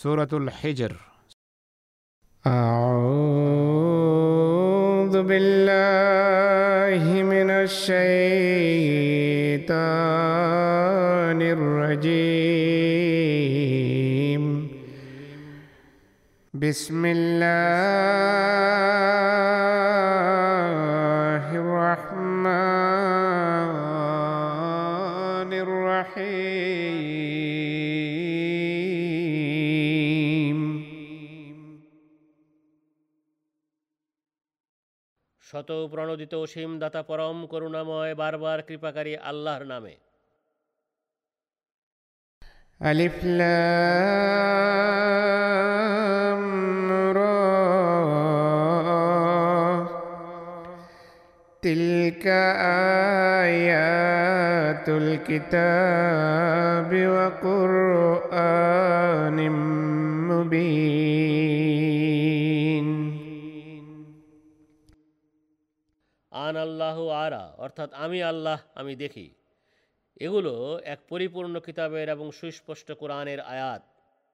সূরাতুল হিজর। أعوذ بالله من الشيطان الرجيم بسم الله الرحمن الرحيم শত প্রণোদিত অসীম দাতা পরম করুণাময় বারবার কৃপাকারী আল্লাহর নামে। ألف لام را تلك آيات الكتاب وقرآن مبين আন আল্লাহ আরা, অর্থাৎ আমি আল্লাহ, আমি দেখি। এগুলো এক পরিপূর্ণ কিতাবের এবং সুস্পষ্ট কোরআনের আয়াত।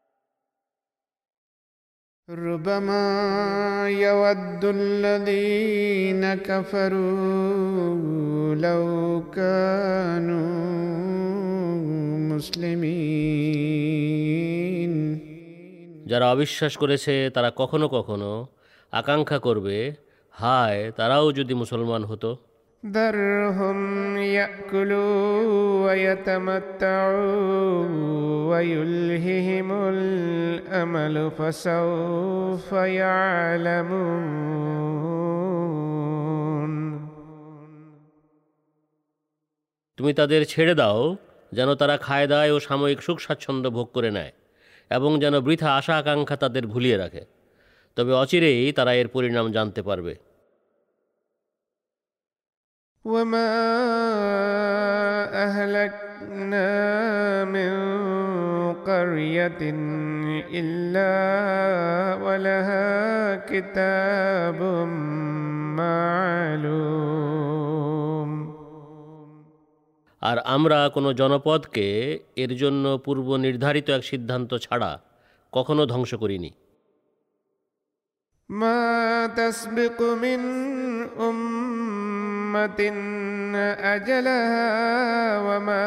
ربما يود الذين كفروا لو كانوا مسلمين যারা অবিশ্বাস করেছে তারা কখনো কখনো আকাঙ্ক্ষা করবে, হায় তারাও যদি মুসলমান হতো। ذرهم يأكلوا ويتمتعوا ويلههم الأمل فسوف يعلمون তুমি তাদের ছেড়ে দাও যেন তারা খায় দায় ও সাময়িক সুখ স্বাচ্ছন্দ্য ভোগ করে নেয়, এবং যেন বৃথা আশা আকাঙ্ক্ষা তাদের ভুলিয়ে রাখে। তবে অচিরেই তারা এর পরিণাম জানতে পারবে। وما أهلكنا من قرية إلا ولها كتاب معلوم আর আমরা কোনো জনপদকে এর জন্য পূর্ব নির্ধারিত এক সিদ্ধান্ত ছাড়া কখনো ধ্বংস করিনি। ما تسبق من أمة أجلها وما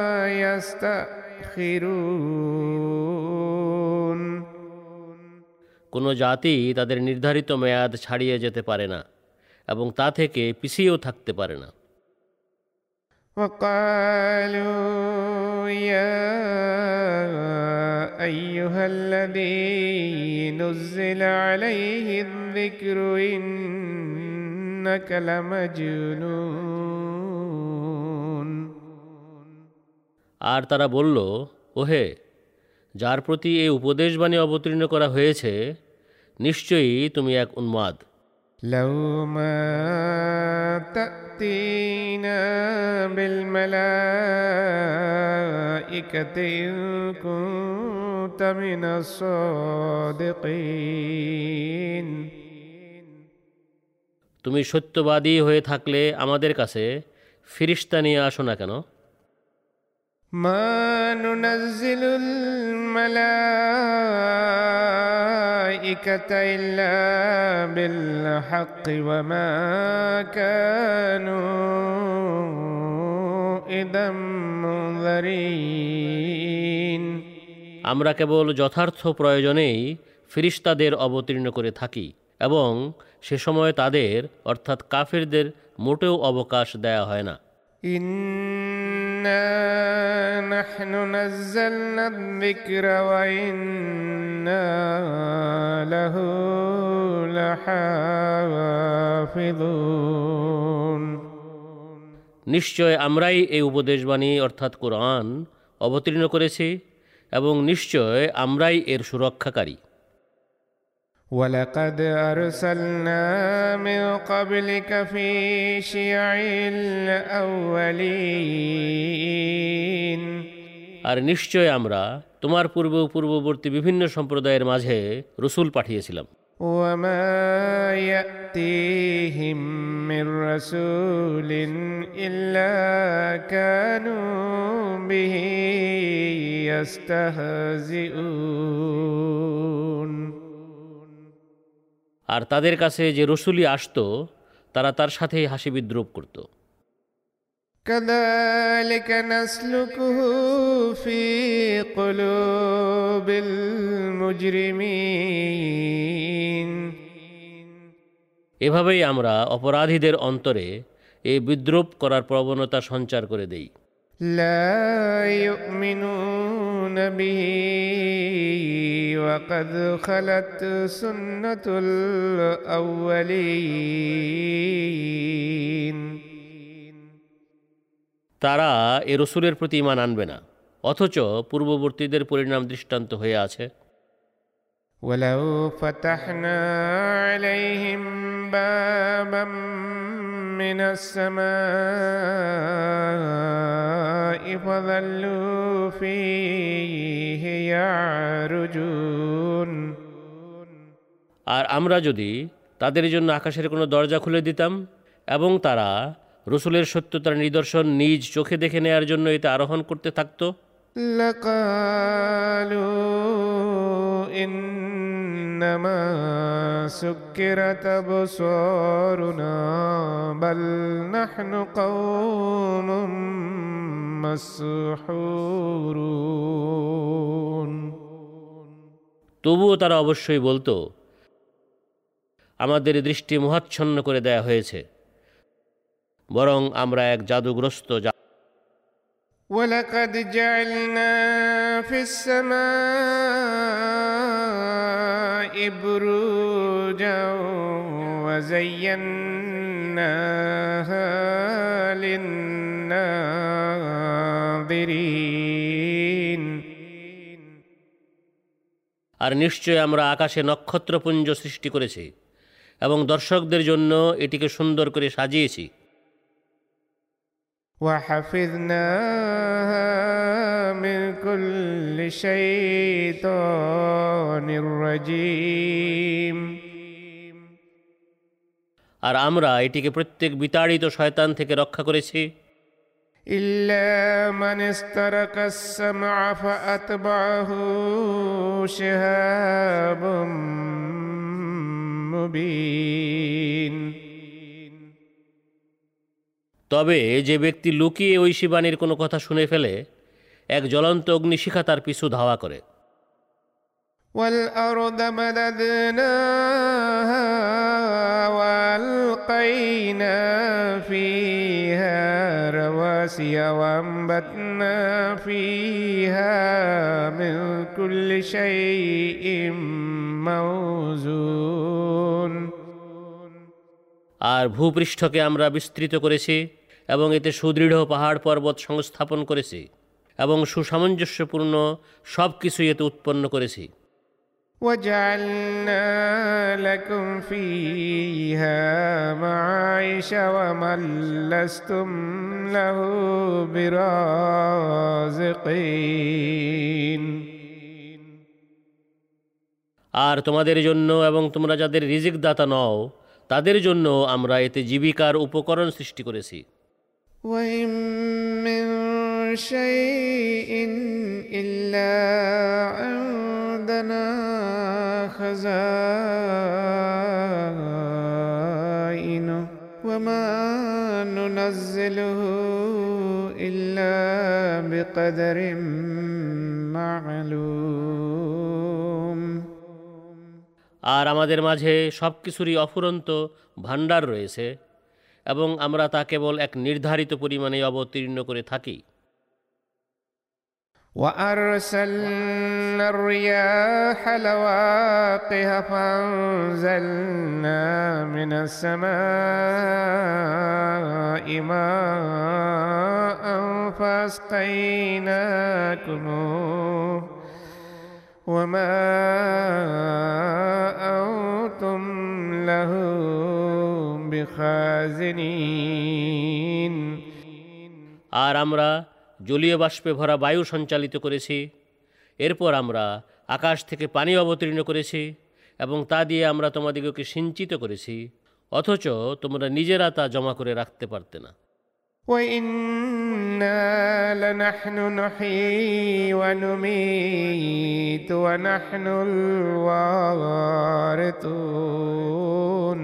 يستأخرون কোনো জাতি তাদের নির্ধারিত মেয়াদ ছাড়িয়ে যেতে পারে না এবং তা থেকে পিছিয়েও থাকতে পারে না। وقالوا يا أيها الذي نزل عليه الذكر إنك لمجنون আর তারা বলল, ওহে, যার প্রতি এই উপদেশবাণী অবতীর্ণ করা হয়েছে, নিশ্চয়ই তুমি এক উন্মাদ। لو ما تأتينا بالملائكة إن كنت من الصادقين তুমি সত্যবাদী হয়ে থাকলে আমাদের কাছে ফিরিস্তা নিয়ে আসো না কেন? ما ننزل الملائكة إلا بالحق وما كانوا إذا منذرين আমরা কেবল যথার্থ প্রয়োজনেই ফিরিস্তাদের অবতীর্ণ করে থাকি, এবং সে সময় তাদের অর্থাৎ কাফিরদের মোটেও অবকাশ দেয়া হয় না। إنا نحن نزلنا الذكر وإنا له لحافظون নিশ্চয় আমরাই এই উপদেশবাণী অর্থাৎ কোরআন অবতীর্ণ করেছি, এবং নিশ্চয় আমরাই এর সুরক্ষাকারী। ولقد أرسلنا من قبلك في شيع الأولين আর নিশ্চয় আমরা তোমার পূর্ববর্তী বিভিন্ন সম্প্রদায়ের মাঝে রসুল পাঠিয়েছিলাম। وما يأتيهم من رسول إلا كانوا به يستهزئون আর তাদের কাছে যে রসুলই আসতো তারা তার সাথেই হাসি বিদ্রুপ করত। كذلك نسلكه في قلوب المجرمين এভাবেই আমরা অপরাধীদের অন্তরে এই বিদ্রুপ করার প্রবণতা সঞ্চার করে দেই। لا يؤمنون به وقد خلت سنة الأولين তারা এ রসুলের প্রতি ঈমান আনবে না, অথচ পূর্ববর্তীদের পরিণাম দৃষ্টান্ত হয়ে আছে। ولو فتحنا عليهم بابا من السماء فظلوا فيه يعرجون আর আমরা যদি তাদের জন্য আকাশের কোনো দরজা খুলে দিতাম এবং তারা রসুলের সত্যতার নিদর্শন নিজ চোখে দেখে নেয়ার জন্য এতে আরোহণ করতে থাকত, لقالوا إنما سكرت أبصارنا بل نحن قوم مسحورون তবুও তারা অবশ্যই বলতো, আমাদের দৃষ্টি মোহাচ্ছন্ন করে দেয়া হয়েছে, বরং আমরা এক জাদুগ্রস্ত ولقد جعلنا في السماء بروجا وزيناها للناظرين আর নিশ্চয় আমরা আকাশে নক্ষত্রপুঞ্জ সৃষ্টি করেছি এবং দর্শকদের জন্য এটিকে সুন্দর করে সাজিয়েছি। وحفظناها من كل شيطان رجيم আর আমরা এটিকে প্রত্যেক বিতাড়িত শয়তান থেকে রক্ষা করেছি, إلا من استرق السمع فأتبعه شهاب مبين তবে যে ব্যক্তি লুকিয়ে ঐশী বাণীর কোনো কথা শুনে ফেলে, এক জ্বলন্ত অগ্নিশিখা তার পিছু ধাওয়া করে। والأرض مددناها وألقينا فيها رواسي وأنبتنا فيها من كل شيء موزون আর ভূপৃষ্ঠকে আমরা বিস্তৃত করেছি এবং এতে সুদৃঢ় পাহাড় পর্বত সংস্থাপন করেছি এবং সুসামঞ্জস্যপূর্ণ সব কিছুই এতে উৎপন্ন করেছি। وجعلنا لكم فيها معايش ومن لستم له برازقين আর তোমাদের জন্য এবং তোমরা যাদের রিজিক দাতা নও তাদের জন্য আমরা এতে জীবিকার উপকরণ সৃষ্টি করেছি। وإن من شيء إلا عندنا خزائنه وما ننزله إلا بقدر معلوم আর আমাদের মাঝে সব কিছুরই অফুরন্ত ভাণ্ডার রয়েছে এবং আমরা তা কেবল এক নির্ধারিত পরিমাণে অবতীর্ণ করে থাকি। وأرسلنا الرياح لواقح فأنزلنا من السماء ماء فأسقيناكموه وما أنتم له بخازنين আর আমরা জলীয় বাষ্পে ভরা বায়ু সঞ্চালিত করেছি, এরপর আমরা আকাশ থেকে পানি অবতীর্ণ করেছি এবং তা দিয়ে আমরা তোমাদিগকে সিঞ্চিত করেছি, অথচ তোমরা নিজেরা তা জমা করে রাখতে পারতে না। وإنا لنحن نحيي ونميت ونحن الوارثون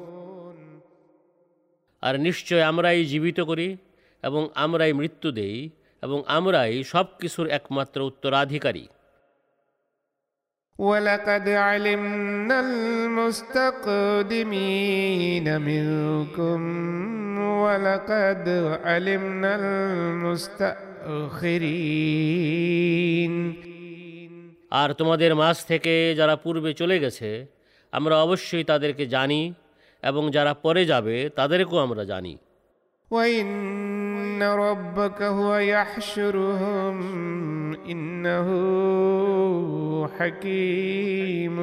আর নিশ্চয় আমরাই জীবিত করি এবং আমরাই মৃত্যু দেই এবং আমরাই সব কিছুর একমাত্র উত্তরাধিকারী। ولقد علمنا المستقدمين منكم ولقد علمنا المستأخرين আর তোমাদের মাঝ থেকে যারা পূর্বে চলে গেছে আমরা অবশ্যই তাদেরকে জানি এবং যারা পরে যাবে তাদেরকেও আমরা জানি। وإن ربك هو يحشرهم إنه حكيم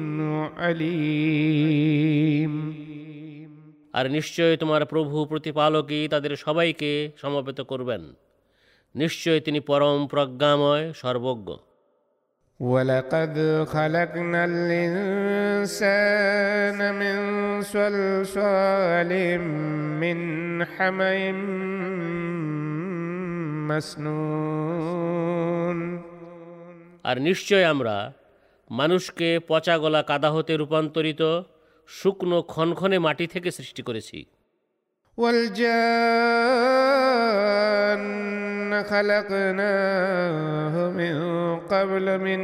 عليم আর নিশ্চয় তোমার প্রভু প্রতিপালকই তাদের সবাইকে সমবেত করবেন, নিশ্চয় তিনি পরম প্রজ্ঞাময় সর্বজ্ঞ। ولقد خلقنا الإنسان من صلصال من حمإ مسنون আর নিশ্চয় আমরা মানুষকে পচা গলা কাদা হতে রূপান্তরিত শুকনো খনখনে মাটি থেকে সৃষ্টি করেছি। والجان خلقناه من قبل من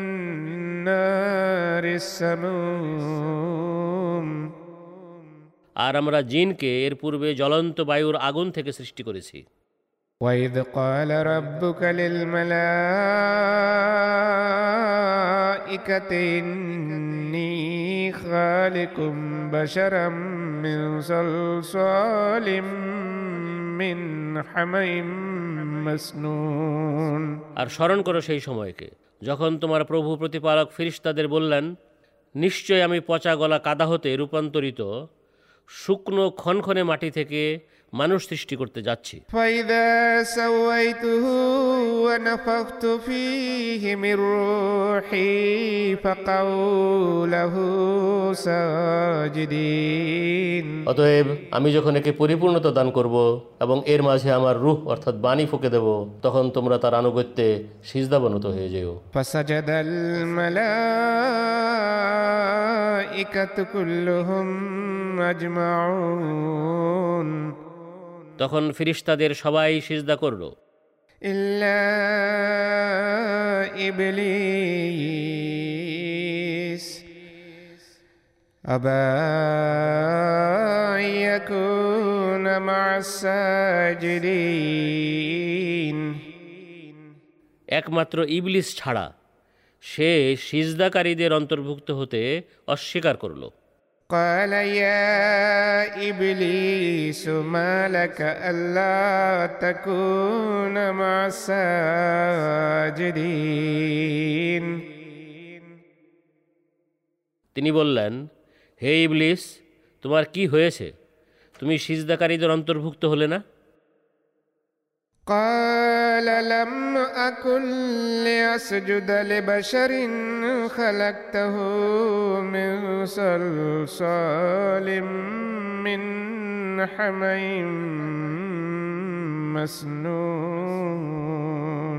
نار السموم আর আমরা জিনকে এর পূর্বে জ্বলন্ত বায়ুর আগুন থেকে সৃষ্টি করেছি। وَإِذْ قَالَ رَبُّكَ لِلْمَلَائِكَةِ إِنِّي خَالِقٌ بَشَرًا مِّن صَلْصَالٍ مِّنْ حَمَإٍ مسنون আর স্মরণ করো সেই সময়কে যখন তোমার প্রভু প্রতিপালক ফেরেশতাদের বললেন, নিশ্চয় আমি পচা গলা কাদা হতে রূপান্তরিত শুকনো খনখনে মাটি থেকে মানুষ সৃষ্টি করতে যাচ্ছি। فَإِذَا سَوَّيْتُهُ وَنَفَخْتُ فِيهِ مِنْ رُوحِي فَقَعُوا لَهُ سَاجِدِينَ অতএব আমি যখন একে পরিপূর্ণতা দান করব এবং এর মাঝে আমার রূহ অর্থাৎ বাণী ফুঁকে দেব, তখন তোমরা তার আনুগত্যে সিজদাবনত হয়ে যেও। فَسَجَدَ الْمَلَائِكَةُ كُلُّهُمْ أَجْمَعُونَ তখন ফেরেশতাদের সবাই সিজদা করল, ইল্লা ইবলিস আবা ইয়াকুনা মা'আস সাজিদিন একমাত্র ইবলিস ছাড়া সে সিজদাকারীদের অন্তর্ভুক্ত হতে অস্বীকার করল। قال يا إبليس ما لك ألا تكون مع الساجدين তিনি বললেন, হে ইবলিস, তোমার কি হয়েছে, তুমি সিজদাকারীদের অন্তর্ভুক্ত হলে না? قال لم أكن لأسجد لبشر خلقته من صلصال من حمإ مسنون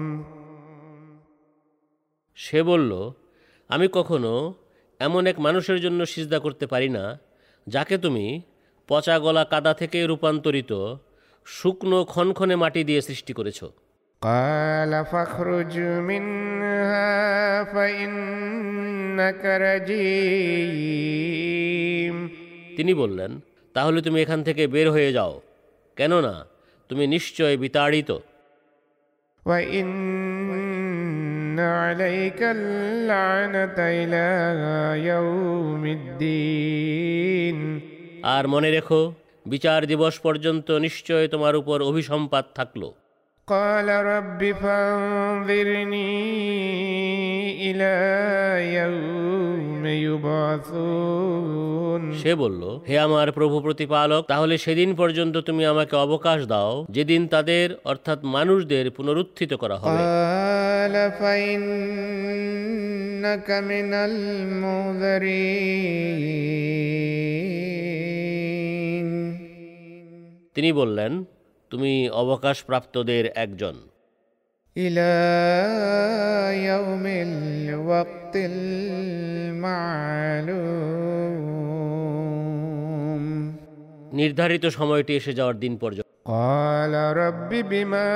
সে বলল, আমি কখনো এমন এক মানুষের জন্য সিজদা করতে পারি না যাকে তুমি পচা গলা কাদা থেকে রূপান্তরিত শুকনো খনখনে মাটি দিয়ে সৃষ্টি করেছ। قال فاخرج منها فإنك رجيم তিনি বললেন, তাহলে তুমি এখান থেকে বের হয়ে যাও, কেননা তুমি নিশ্চয় বিতাড়িত। وإن عليك اللعنة إلى يوم الدين আর মনে রেখো, বিচার দিবস পর্যন্ত নিশ্চয় তোমার উপর অভিসম্পাত থাকলো। قال رب فانظرني إلى يوم يبعثون সে বলল, হে আমার প্রভু প্রতিপালক, তাহলে সেদিন পর্যন্ত তুমি আমাকে অবকাশ দাও যেদিন তাদের অর্থাৎ মানুষদের পুনরুত্থিত করা হবে। قال فإنك من المنذرين তিনি বললেন, তুমি অবকাশপ্রাপ্তদের একজন। إلى يوم الوقت المعلوم নির্ধারিত সময়টি এসে যাওয়ার দিন পর্যন্ত। قال رب بما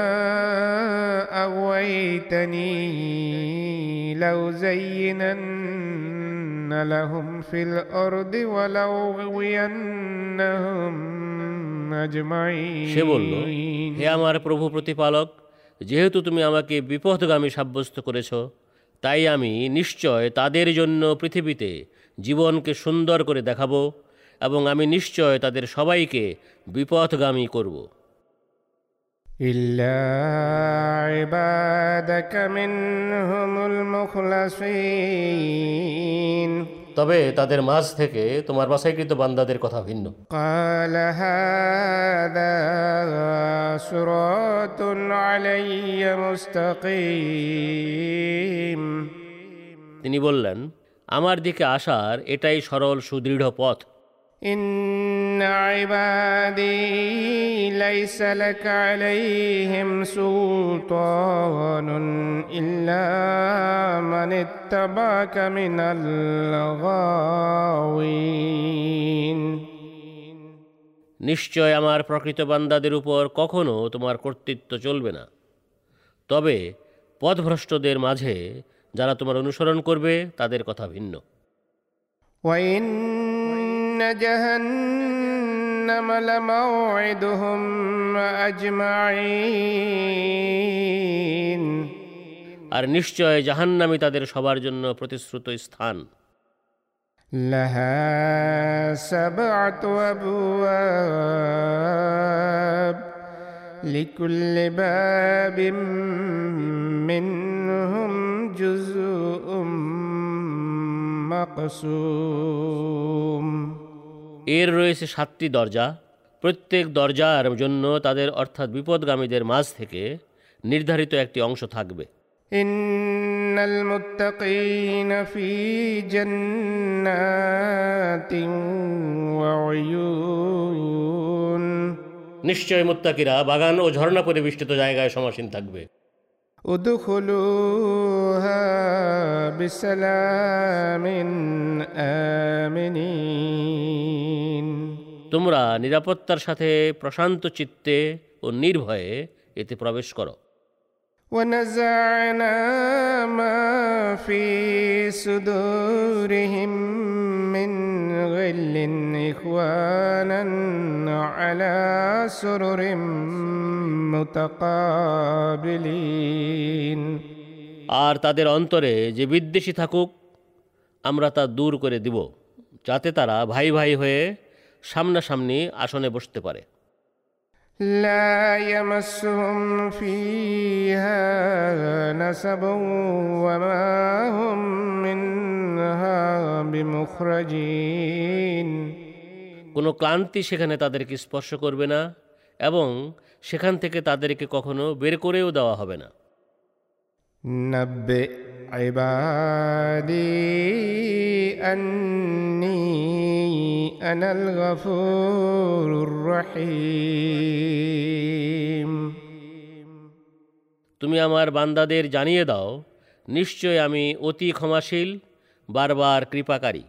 أغويتني لأزينن لهم في الأرض ولأغوينهم أجمعين সে বলল, হে আমার প্রভু প্রতিপালক, যেহেতু তুমি আমাকে বিপথগামী সাব্যস্ত করেছ, তাই আমি নিশ্চয় তাদের জন্য পৃথিবীতে জীবনকে সুন্দর করে দেখাবো এবং আমি নিশ্চয় তাদের সবাইকে বিপথগামী করব। إلا عبادك منهم المخلصين তবে তাদের মাঝ থেকে তোমার বাছাইকৃত বান্দাদের কথা ভিন্ন। قال هذا صراط علي مستقيم তিনি বললেন, আমার দিকে আসার এটাই সরল সুদৃঢ় পথ। إن عبادي ليس لك عليهم سلطان إلا من اتبعك من الغاوين নিশ্চয় আমার প্রকৃত বান্দাদের উপর কখনো তোমার কর্তৃত্ব চলবে না, তবে পথভ্রষ্টদের মাঝে যারা তোমার অনুসরণ করবে তাদের কথা ভিন্ন। وإن جهنم لموعدهم أجمعين আর নিশ্চয় জাহান্নামী তাদের সবার জন্য প্রতিশ্রুত স্থান। لها 7 أبواب لكل باب منهم جزء مقسوم এর রয়েছে 7টি দরজা, প্রত্যেক দরজার জন্য তাদের অর্থাৎ বিপদগামীদের মাঝ থেকে নির্ধারিত একটি অংশ থাকবে। إن المتقين في جنات وعيون নিশ্চয় মুত্তাকিরা বাগান ও ঝর্ণা পরিবেষ্টিত জায়গায় সমাসীন থাকবে। ادخلوها بسلام آمنين তোমরা নিরাপত্তার সাথে প্রশান্ত চিত্তে ও নির্ভয়ে এতে প্রবেশ করো। ونزعنا ما في صدورهم من غل إخوانا على سرر متقابلين আর তাদের অন্তরে যে বিদ্বেষী থাকুক আমরা তা দূর করে দিব, যাতে তারা ভাই ভাই হয়ে সামনাসামনি আসনে বসতে পারে। لا يمسهم فيها نصب وما هم منها بمخرجين কোনো ক্লান্তি সেখানে তাদেরকে স্পর্শ করবে না এবং সেখান থেকে তাদেরকে কখনো বের করেও দেওয়া হবে না। نبئ عبادي أني أنا الغفور الرحيم তুমি আমার বান্দাদের জানিয়ে দাও, নিশ্চয় আমি অতি ক্ষমাশীল, বারবার কৃপাকারী।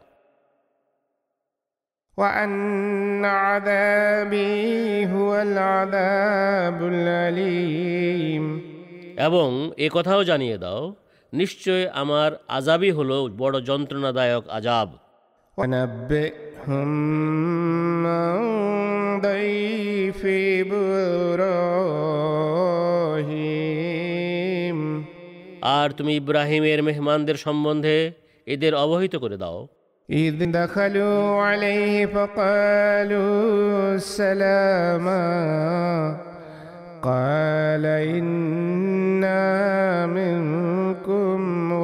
وأن عذابي هو العذاب الأليم এবং এ কথাও জানিয়ে দাও, নিশ্চয় আমার আজাবই হলো বড় যন্ত্রণাদায়ক আজাব। ونبئهم عن ضيف إبراهيم আর তুমি ইব্রাহিমের মেহমানদের সম্বন্ধে এদের অবহিত করে দাও। إذ دخلوا عليه فقالوا سلاما قال إنا منكم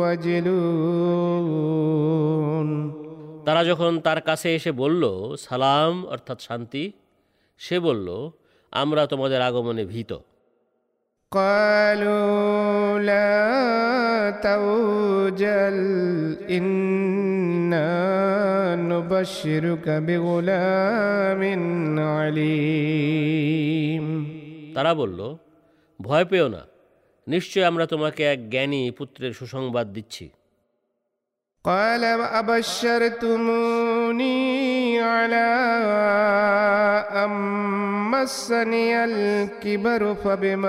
وجلون তারা যখন তার কাছে এসে বলল সালাম অর্থাৎ শান্তি, সে বলল আমরা তোমাদের আগমনে ভীত। قالوا لا توجل إنا نبشرك بغلام عليم তারা বলল, ভয় পেও না, নিশ্চয় আমরা তোমাকে এক জ্ঞানী পুত্রের সুসংবাদ দিচ্ছি। قال أبشرتموني على أن مسني الكبر فبم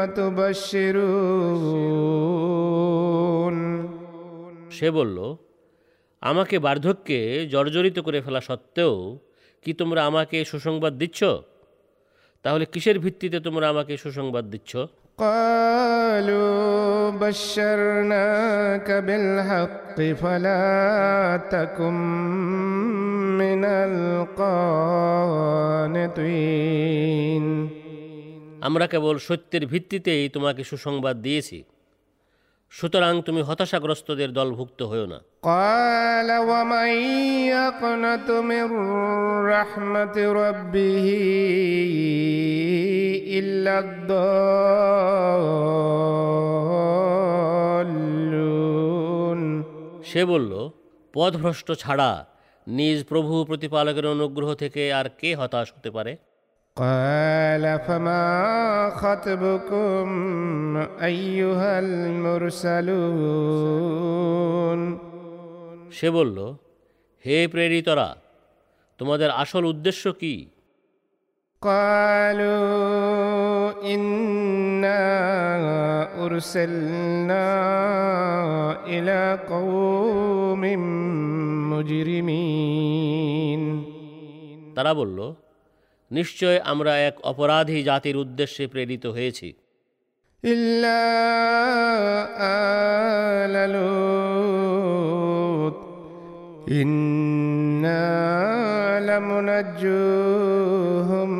تبشرون সে বলল, আমাকে বার্ধক্যে জর্জরিত করে ফেলা সত্ত্বেও কি তোমরা আমাকে সুসংবাদ দিচ্ছ? তাহলে কিসের ভিত্তিতে তোমরা আমাকে সুসংবাদ দিচ্ছ? قالوا بشرناك بالحق فلا تكن من القانطين আমরা কেবল সত্যের ভিত্তিতেই তোমাকে সুসংবাদ দিয়েছি, সুতরাং তুমি হতাশাগ্রস্তদের দলভুক্ত হও না। قال ومن يقنط من رحمة ربه إلا الضالون সে বলল, পথভ্রষ্ট ছাড়া নিজ প্রভু প্রতিপালকের অনুগ্রহ থেকে আর কে হতাশ হতে পারে? قال فما خطبكم أيها المرسلون সে বলল, হে প্রেরিতরা, তোমাদের আসল উদ্দেশ্য কি? قالوا إنا أرسلنا إلى قوم مجرمين তারা বলল, নিশ্চয় আমরা এক অপরাধী জাতির উদ্দেশ্যে প্রেরিত হয়েছি। إلا آل لوط إنا لمنجوهم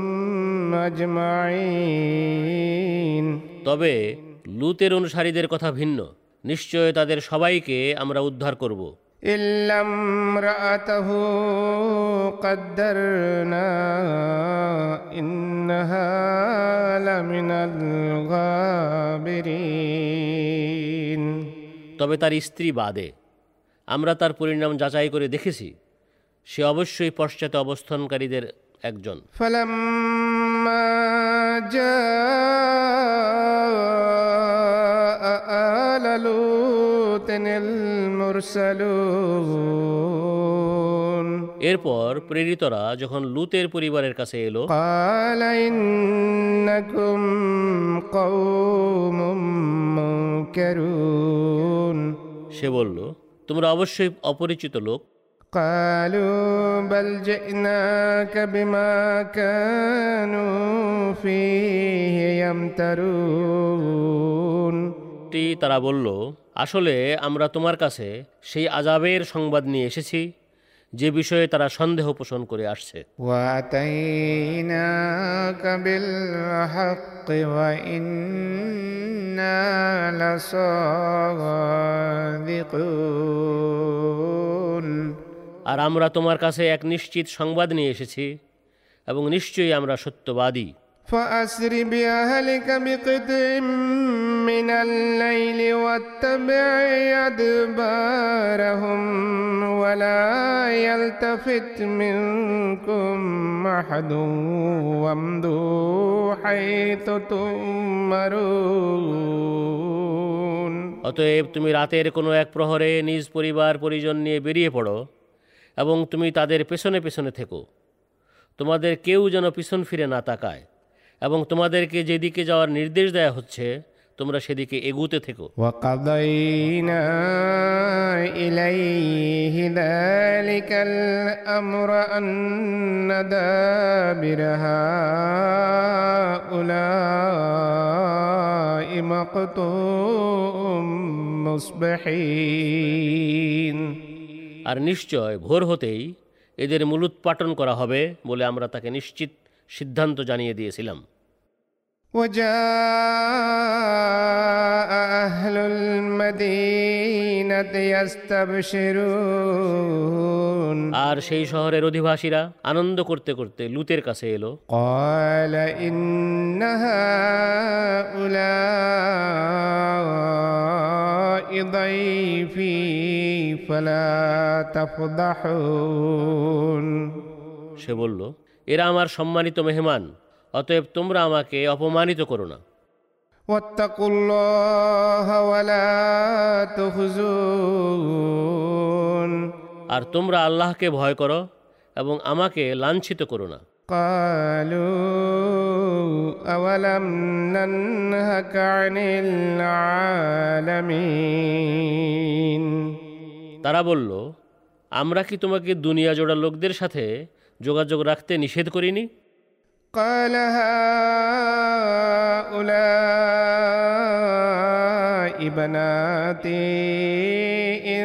أجمعين তবে লূতের অনুসারীদের কথা ভিন্ন, নিশ্চয় তাদের সবাইকে আমরা উদ্ধার করব। إلا امرأته قدرنا إنها لمن الغابرين তবে তার স্ত্রী বাদে আমরা তার পরিণাম যাচাই করে দেখেছি, সে অবশ্যই পশ্চাতে অবস্থানকারীদের একজন। فلما جاء آل لوط المرسلون এরপর প্রেরিতরা যখন লূতের পরিবারের কাছে এলো, قال إنكم قوم منكرون সে বলল, তোমরা অবশ্যই অপরিচিত লোক। قالوا بل جئناك بما كانوا فيه يمترون তারা বলল, আসলে আমরা তোমার কাছে সেই আযাবের সংবাদ নিয়ে এসেছি যে বিষয়ে তারা সন্দেহ পোষণ করে আসছে। وأتيناك بالحق وإنا لصادقون আর আমরা তোমার কাছে এক নিশ্চিত সংবাদ নিয়ে এসেছি এবং নিশ্চয়ই আমরা সত্যবাদী। فأسر بأهلك بقطع من الليل واتبع أدبارهم ولا يلتفت منكم أحد وامضوا حيث تؤمرون অতএব তুমি রাতের কোনো এক প্রহরে নিজ পরিবার পরিজন নিয়ে বেরিয়ে পড়ো এবং তুমি তাদের পেছনে পেছনে থেকো, তোমাদের কেউ যেন পিছন ফিরে না তাকায়, এবং তোমাদেরকে যেদিকে যাওয়ার নির্দেশ দেয়া হচ্ছে তোমরা সেদিকে এগুতে থেকো। وقضينا إليه ذلك الأمر أن دابر هؤلاء مقطوع مصبحين আর নিশ্চয় ভোর হতেই এদের মূলোৎপাটন করা হবে বলে আমরা তাকে নিশ্চিত সিদ্ধান্ত জানিয়ে দিয়েছিলাম। وجاء أهل المدينة يستبشرون আর সেই শহরের অধিবাসীরা আনন্দ করতে করতে লূতের কাছে এলো। قال إن هؤلاء ضيفي فلا تفضحون সে বলল, এরা আমার সম্মানিত মেহমান, অতএব তোমরা আমাকে অপমানিত করো না। واتقوا الله ولا تخزون আর তোমরা আল্লাহকে ভয় করো এবং আমাকে লাঞ্ছিত করো না। قالوا أولم ننهك عن العالمين তারা বলল, আমরা কি তোমাকে দুনিয়া জোড়া লোকদের সাথে যোগাযোগ রাখতে নিষেধ করিনি? قال هؤلاء بناتي إن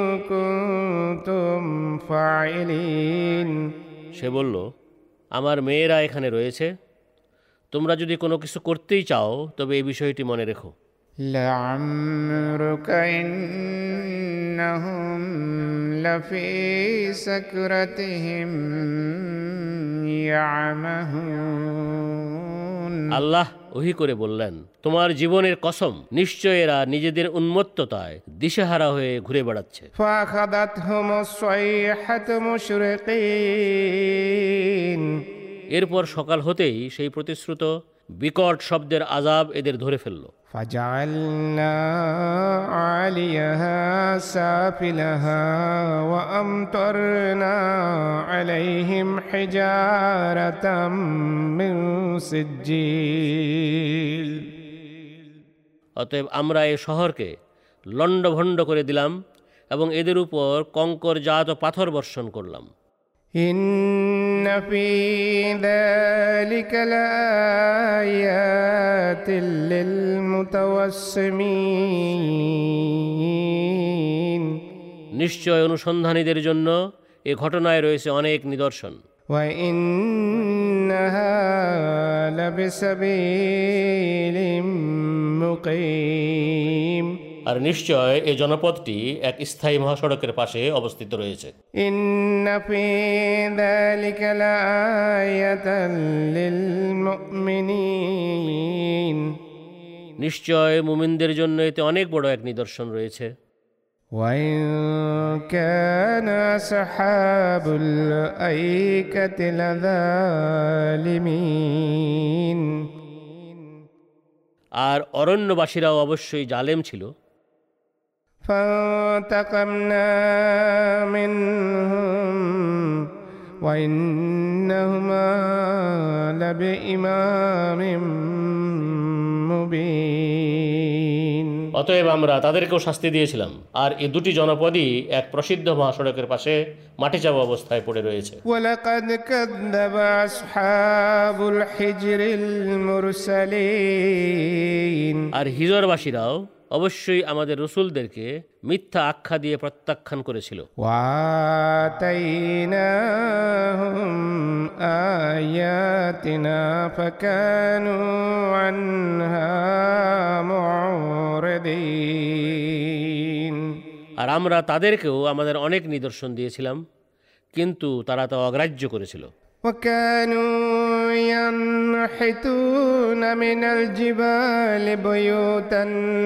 كنتم فاعلين সে বলল, আমার মেয়েরা এখানে রয়েছে, তোমরা যদি কোনো কিছু করতেই চাও তবে এই বিষয়টি মনে রেখো। لعمرك إنهم لفي سكرتهم يعمهون আল্লাহ ওহী করে বললেন, তোমার জীবনের কসম, নিশ্চয় এরা নিজেদের উন্মত্ততায় দিশেহারা হয়ে ঘুরে বেড়াচ্ছে। فأخذتهم الصيحة مشرقين এরপর সকাল হতেই সেই প্রতিশ্রুত বিকট শব্দের আযাব এদের ধরে ফেলল। فجعلنا عاليها سافلها وأمطرنا عليهم حجارة من سجيل অতএব আমরা এই শহরকে লণ্ডভণ্ড করে দিলাম এবং এদের উপর কঙ্করজাত পাথর বর্ষণ করলাম। إن في ذلك لآيات للمتوسمين নিশ্চয় অনুসন্ধানীদের জন্য এ ঘটনায় রয়েছে অনেক নিদর্শন। وإنها لبسبيل مقيم আর নিশ্চয় এই জনপদটি এক স্থায়ী মহাসড়কের পাশে অবস্থিত রয়েছে। إن في ذلك لآية للمؤمنين নিশ্চয় মুমিনদের জন্য এতে অনেক বড় এক নিদর্শন রয়েছে। وإن كان أصحاب الأيكة لظالمين আর অরণ্যবাসীরাও অবশ্যই জালেম ছিল। فانتقمنا منهم وإنهما لبإمام مبين অতএব আমরা তাদেরকেও শাস্তি দিয়েছিলাম, আর এই দুটি জনপদই এক প্রসিদ্ধ মহাসড়কের পাশে মাটি চাপা অবস্থায় পড়ে রয়েছে। ولقد كذب أصحاب الحجر المرسلين আর হিজরবাসীরাও অবশ্যই আমাদের রসুলদেরকে মিথ্যা আখ্যা দিয়ে প্রত্যাখ্যান করেছিল। وآتيناهم آياتنا فكانوا عنها معرضين আর আমরা তাদেরকেও আমাদের অনেক নিদর্শন দিয়েছিলাম, কিন্তু তারা তা অগ্রাহ্য করেছিল। وكانوا ينحتون من الجبال بيوتا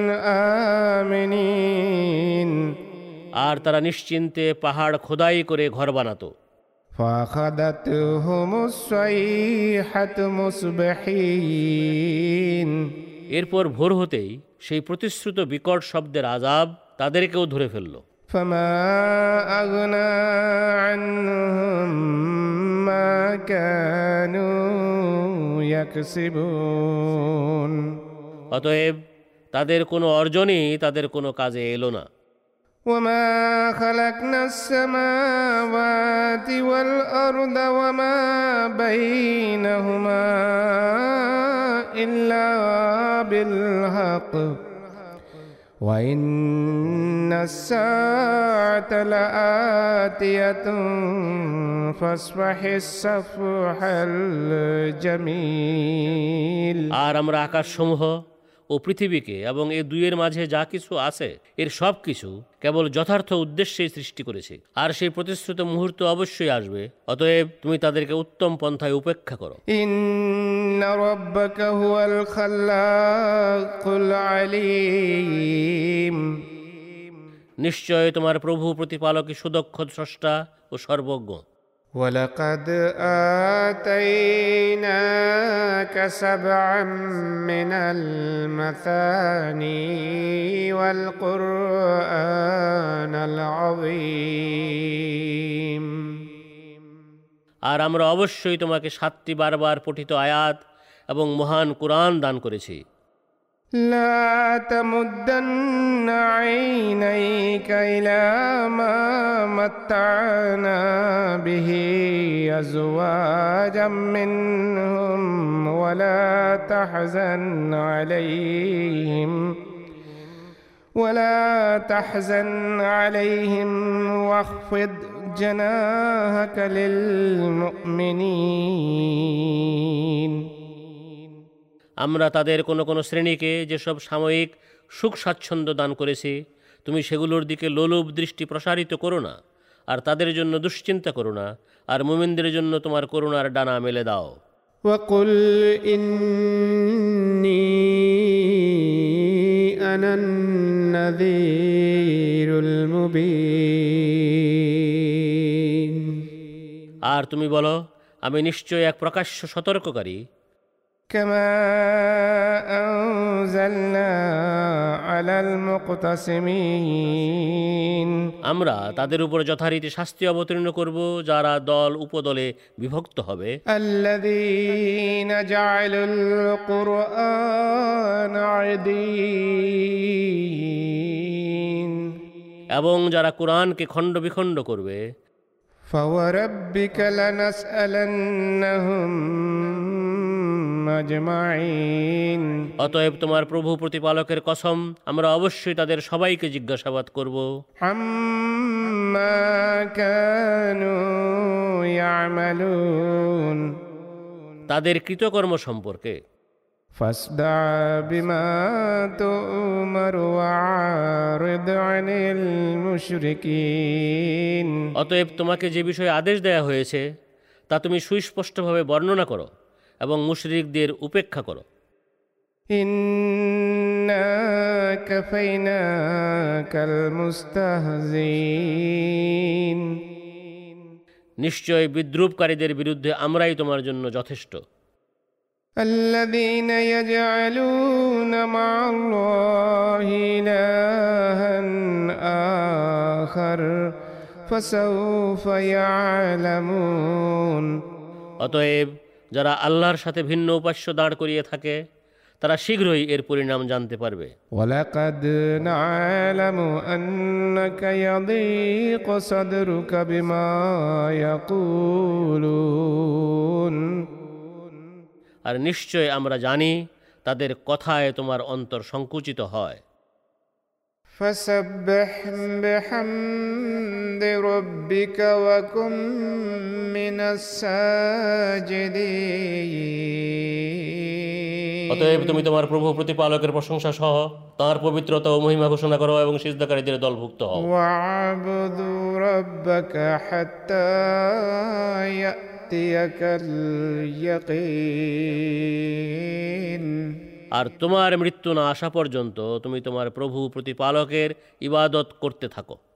آمنين আর তারা নিশ্চিন্তে পাহাড় খোদাই করে ঘর বানাতো। فأخذتهم الصيحة مصبحين এরপর ভোর হতেই সেই প্রতিশ্রুত বিকট শব্দের আযাব তাদেরকেও ধরে ফেলল। فما أغنى عنهم ما كانوا يكسبون অতএব তাদের কোনো অর্জনই তাদের কোনো কাজে এলো না। وما خلقنا السماوات والأرض وما بينهما إلا بالحق وإن الساعة لآتية فاصفح الصفح الجميل আর আমরা আকাশসমূহ ও পৃথিবীকে এবং এই দুইয়ের মাঝে যা কিছু আছে এর সব কিছু কেবল যথার্থ উদ্দেশ্যেই সৃষ্টি করেছি, আর সেই প্রতিশ্রুত মুহূর্ত অবশ্যই আসবে। অতএব তুমি তাদেরকে উত্তম পন্থায় উপেক্ষা করো। إن ربك هو الخلاق العليم নিশ্চয় তোমার প্রভু প্রতিপালকই সুদক্ষ স্রষ্টা ও সর্বজ্ঞ। ولقد آتيناك سبعا من المثاني والقرآن العظيم। আর আমরা অবশ্যই তোমাকে 7টি বারবার পঠিত আয়াত এবং মহান কুরআন দান করেছি। لا تمدن عينيك إلى ما متعنا به أزواجا منهم ولا تحزن عليهم واخفض جناحك للمؤمنين। আমরা তাদের কোনো কোনো শ্রেণীকে যেসব সাময়িক সুখ স্বাচ্ছন্দ্য দান করেছি তুমি সেগুলোর দিকে লোলুপ দৃষ্টি প্রসারিত করো না, আর তাদের জন্য দুশ্চিন্তা করো না, আর মুমিনদের জন্য তোমার করুণার ডানা মেলে দাও। وقل إني أنا النذير المبين। আর তুমি বলো, আমি নিশ্চয় এক প্রকাশ্য সতর্ককারী। كما أنزلنا على المقتسمين। আমরা তাদের উপর যথারীতি শাস্তি অবতীর্ণ করব যারা দল উপদলে বিভক্ত হবে। الذين جعلوا القرآن عضين। এবং যারা কোরআনকে খণ্ড বিখণ্ড করবে। فوربك لنسألنهم أجمعين। অতএব তোমার প্রভু প্রতিপালকের কসম, আমরা অবশ্যই তাদের সবাইকে জিজ্ঞাসাবাদ করব عما كانوا يعملون। তাদের কৃতকর্ম সম্পর্কে। فاصدع بما تؤمر وأعرض عن المشركين। অতএব তোমাকে যে বিষয়ে আদেশ দেয়া হয়েছে তা তুমি সুস্পষ্টভাবে বর্ণনা করো এবং মুশরিকদের উপেক্ষা করো। إنا كفيناك المستهزئين। নিশ্চয় বিদ্রূপকারীদের বিরুদ্ধে আমরাই তোমার জন্য যথেষ্ট। الذين يجعلون مع الله إلها آخر فسوف يعلمون। অতএব যারা আল্লাহর সাথে ভিন্ন উপাস্য দাঁড় করিয়ে থাকে তারা শীঘ্রই এর পরিণাম জানতে পারবে। ولقد نعلم أنك يضيق صدرك بما يقولون। আর নিশ্চয় আমরা জানি তাদের কথায় তোমার অন্তর সংকুচিত হয়। فسبح بحمد ربك وكن من الساجدين। অতএব তুমি তোমার প্রভু প্রতিপালকের প্রশংসা সহ তাঁর পবিত্রতা ও মহিমা ঘোষণা করো এবং সিজদাকারীদের দলভুক্ত হও। واعبد ربك حتى يأتيك اليقين। আর তোমার মৃত্যু না আসা পর্যন্ত তুমি তোমার প্রভু প্রতিপালকের ইবাদত করতে থাকো।